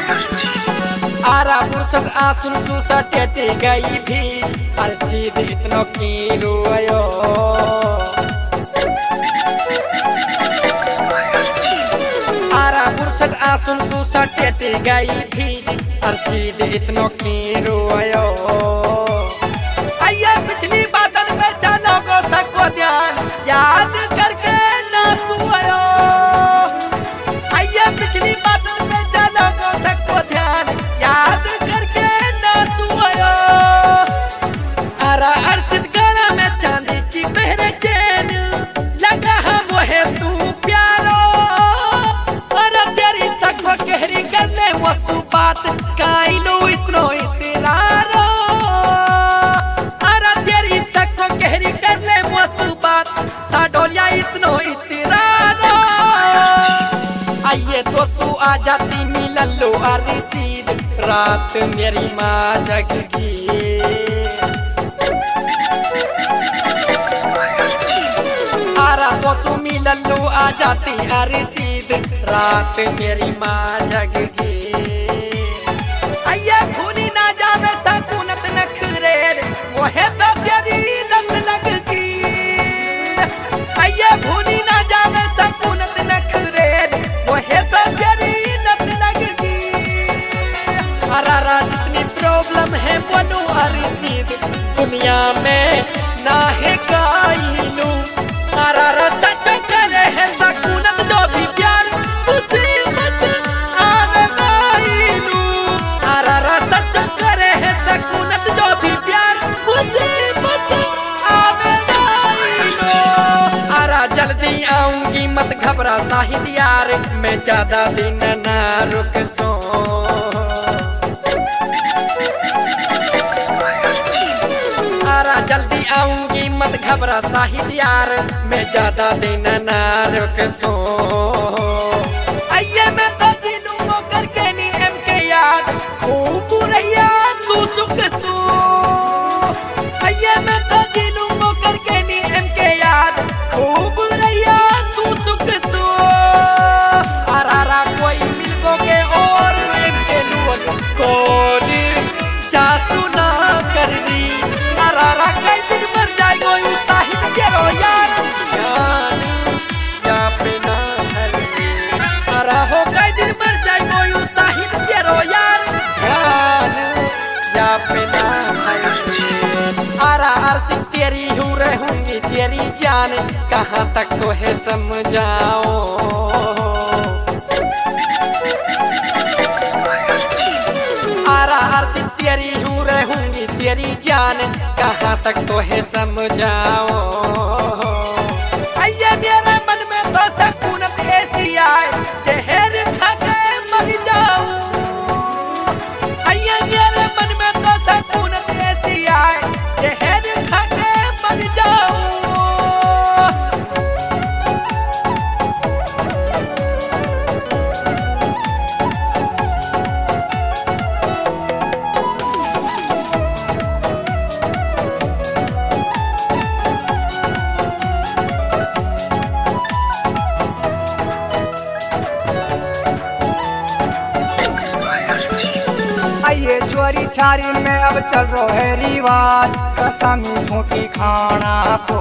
आरा बुरसक आसुन Sousa Tete गई भीज अरसीद इतनो की रोयो आरा बुरसक आसुन सुसा टेटे गई भीज अरसीद इतनो की रोयो आइए पिछली बातन में चलो को सको ध्यान याद करके ना सुयो आइए पिछली बातन में चलो को सको ध्यान याद करके ना सुयो आरा अरसित गला में चांदी की पहने चैन लगा हम है तू प्यारो और तेरी सको गहरी कर ले वो तू बात काई लो इतनो इतरारो आरा तेरी सको गहरी कर ले वो तू बात साडोलिया इतनो इतरारो आइए तो सु आ जाती मिललो अरसीद रात मेरी माँ जगगी आरा तो सु मिललो आ जाती अरसीद रात मेरी माँ जगगी आइए भूली ना जावे सकूनत नखरेर वो है तो तेरी लत लगगी आइए भूली ना जावे सकूनत नखरेर वो है तो तेरी लत लगगी अरारा जितनी प्रॉब्लम है बोलो अरसीद दुनिया में ना है काइलू अरारा सच करे है सकूनत जो भी प्यार मुसीबत आवे काइलू अरारा सच करे है सकूनत जो भी प्यार मुसीबत आवे काइलू अरा जल्दी आऊंगी मत घबरा साहिद यार मैं ज्यादा दिन ना रुक सो आरा जल्दी आऊंगी मत घबरा साहिद यार मैं ज्यादा दिन ना रुक सो आइए मैं तो दिलूं करके नी एम के याद खूब रहिया तू सुख सो आइए मैं तो दिलूं करके नी एम के याद खूब रहिया तू सुख सो आरा कोई मिल गो के और एम के लोग कोल जा सुना कर दी आरा कई दिन मर जाए कोई साहिद केरो यार जान या बिना हल्दी आरा हो कई दिन मर जाए कोई साहिद केरो यार जान या बिना हल्दी आरा अरसित तेरी हूँ रहूंगी तेरी जान कहाँ तक तो है समझाओ आरा अरसित तेरी हूँ रहूंगी तेरी जान कहाँ तक तो है समझाओ आइए मेरे मन में तो सकूनत ऐसी आए जहर खा के मर जाऊं आइए मेरे मन में तो सकूनत ऐसी आए जहर खा के मर जाऊं आइए चोरी छारी में अब चल रो है रिवाज कसम झूठी खाना को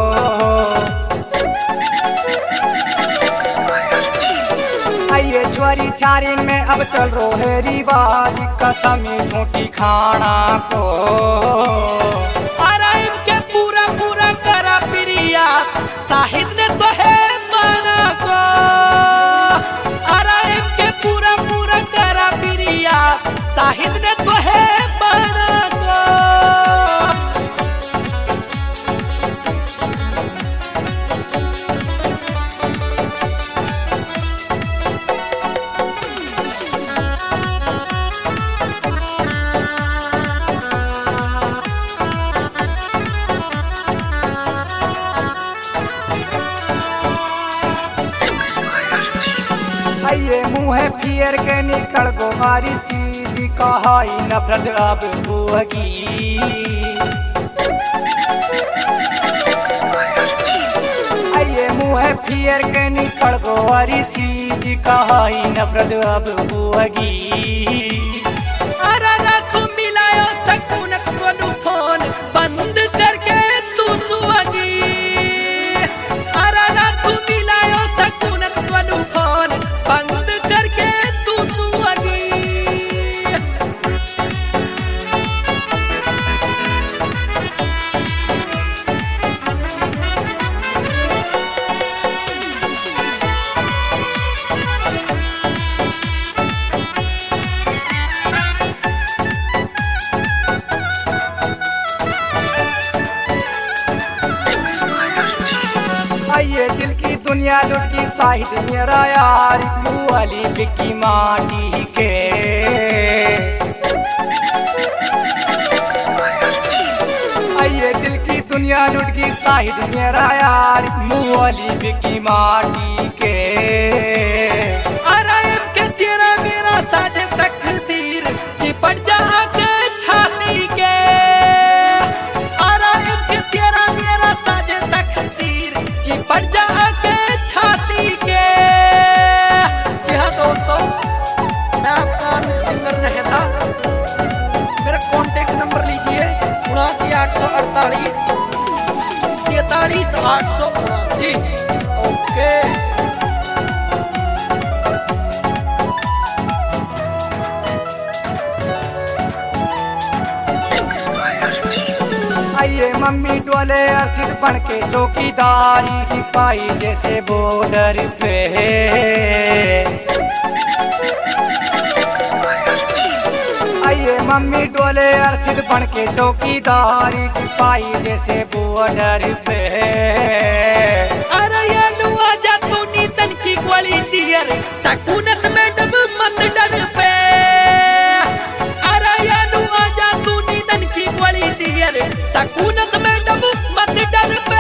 आइए चोरी छारी में अब चल रो है रिवाज कसम झूठी खाना को अरे इनके पूरा पूरा करा प्रिया साहिद ने तो है माना को अरे इनके पूरा पूरा करा प्रिया साहिद ने तो है माना को आइए मुँह फिर के निकल गो मारी सीधी कहाई नफरत अब होगी आइए मुँह मुँह फियर के निकल गो अरी सीधी कहाई नफरत अब हुआगी। अरे ना तू मिलायो सकूनत को फोन बंद करके तू सुअगी। अरे ना तू मिलायो सकूनत को फोन बंद करके तू सुअगी। आइए दिल की दुनिया लुटकी साहिद मेरा यार मुँह वाली बिक्की माटी के। आइए दिल की दुनिया लुटकी साहिद मेरा यार मुँह वाली बिक्की माटी के। अरे के तेरा मेरा साजे तकदीर चिपट जा के छाती के। अरे के तेरा मेरा साजे तकदीर चिपट जा के छाती के। जी हाँ दोस्तों, मैं आपका सिंगर रहता। मेरा कॉन्टेक्ट नंबर लीजिए 79848 43879। ओके। आइए मम्मी डोले अर्थित बन के चौकीदारी सिपाही जैसे बॉर्डर पे। आइए मम्मी डोले अर्थित बन के चौकीदारी सिपाही जैसे बॉर्डर पे। अरे ये लुआ जा तू नीतन की गोली दियर सकूनत में डब मत डर पे। अरे ये लुआ जा तू नीतन की गोली दियर सकूनत में डब मत डर पे।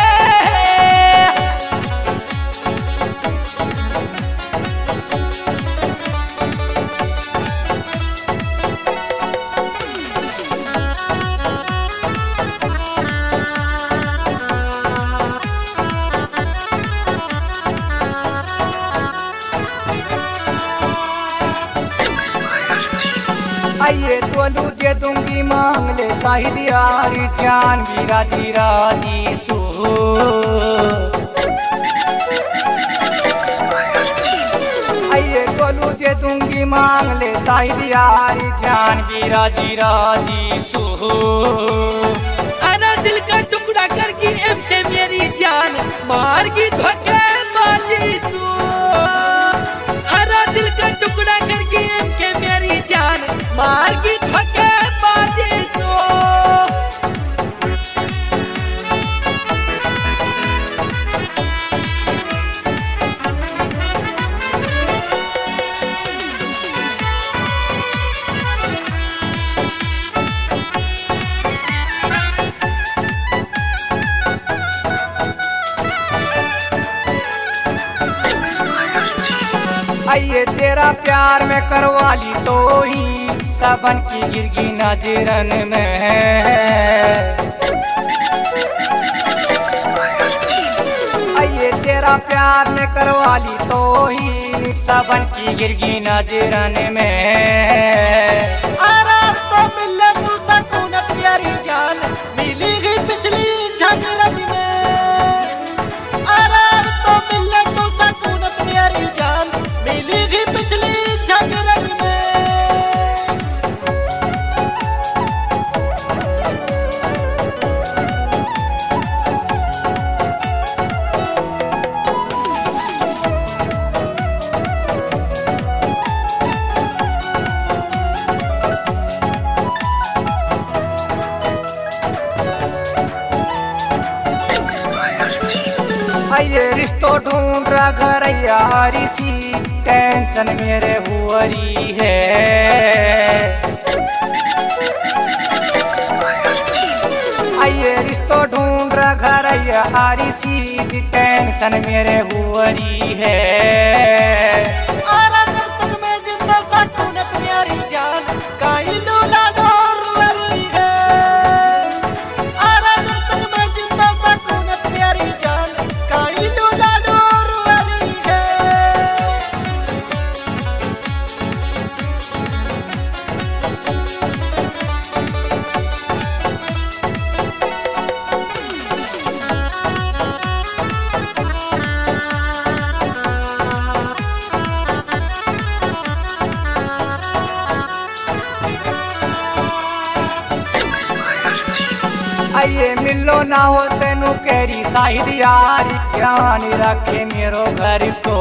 आइए तोलू दे दूंगी मांग ले साहिद यारी जान भी राजी राजी सू। आइए तोलू दे दूंगी मांग ले साहिद यारी जान भी राजी राजी सू। अरे दिल का टुकड़ा करके एमके मेरी जान मार की धोखे बाजी सू। अरे दिल का टुकड़ा करके एमके मेरी जान मार की धोखे बाजी सू। आइए तेरा प्यार में करवाली तो ही सबन की गिरगी नजरन में। आइए तेरा प्यार में करवाली तो ही सबन की गिरगी नजरन में। आराम तो मिले तू सकूनत प्यारी जान मिली गई पिछली झगड़न में। आराम तो मिले तू सकूनत प्यारी जान मिली गई पिछली झगड़न में। आइए रिश्तो ढूंढ रहा घर यारी सी टेंशन मेरे हुआरी है। आइए रिश्तो ढूंढ रहा घर यारी सी टेंशन मेरे हुआरी है। काई लूला आइए मिलो ना हो तेनू केरी साहिद यारी, ध्यान रखे मेरो घर को।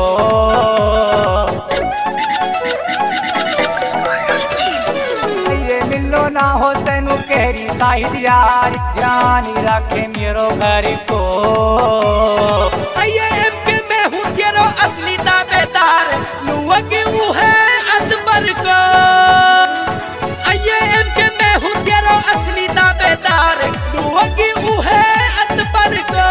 आइए मिलो ना हो तेनू केरी साहिद यारी, ध्यान रखे मेरो घर को। आइए एमके में हूँ तेरो असली दावेदार, लुवगी वो है अकबर को। आइए एमके में हूँ तेरो असली दावेदार, लुवगी वो है अकबर को।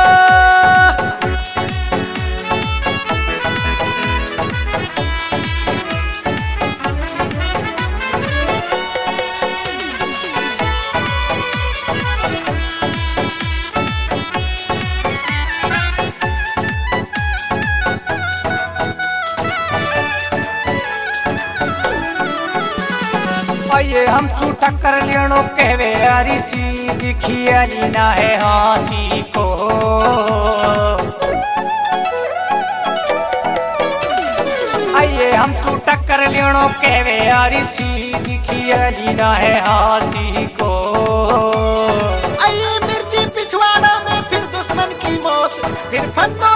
आइए हम सू टक्कर लेनो कहवे हरी सी, दिखिए ना है हासी को। आइए हम सू टक्कर लेनो कहवे हरी सी, दिखिए ना है हासी को। आइए मिर्ची पिछवाड़ा में फिर दुश्मन की मौत, फिर फंदों